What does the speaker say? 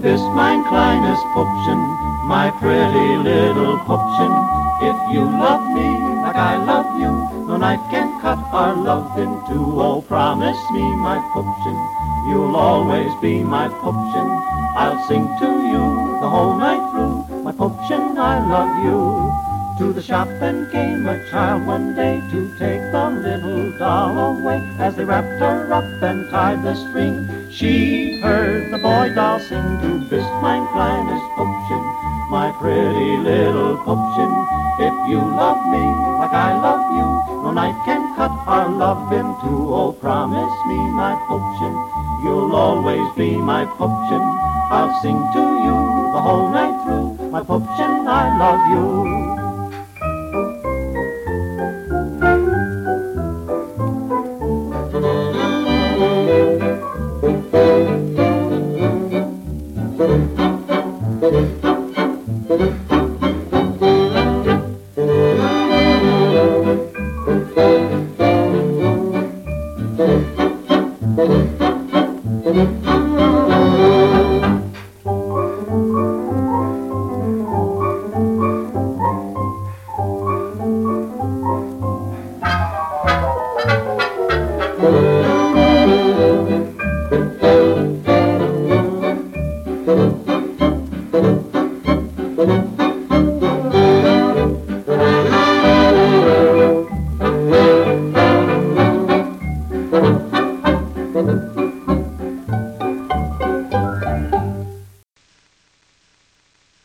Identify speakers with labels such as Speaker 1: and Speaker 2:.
Speaker 1: bist mein kleines Puppchen, my pretty little Puppchen. If you love me like I love you, no knife can cut our love in two. Oh, promise me, my Puppchen, you'll always be my Puppchen. I'll sing to you the whole night through, my Puppchen, I love you. To the shop and came a child one day to take the little doll away. As they wrapped her up and tied the string, she heard the boy doll sing, Du bist mein kleines Puppchen, my pretty little Puppchen. If you love me like I love you, no knife can cut our love in two. Oh, promise me, my Puppchen, you'll always be my Puppchen. I'll sing to you the whole night through, my Puppchen, I love you. Thank you.